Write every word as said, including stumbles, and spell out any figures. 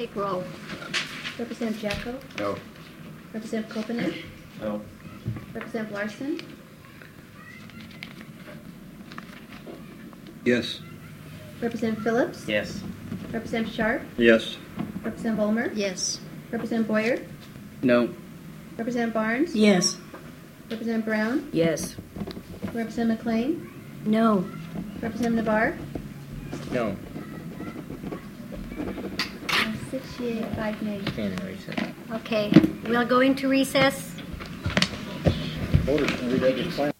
Take roll. Representative Jacko? No. Representative Copeland? No. Representative Larson? Yes. Representative Phillips? Yes. Representative Sharp? Yes. Representative Ulmer? Yes. Representative Boyer? No. Representative Barnes? Yes. Representative Brown? Yes. Representative McLean? No. Representative Navarre? No. Uh, Six yea, five nay. Stand in recess. Okay, we'll go into recess. Voters can read that just fine.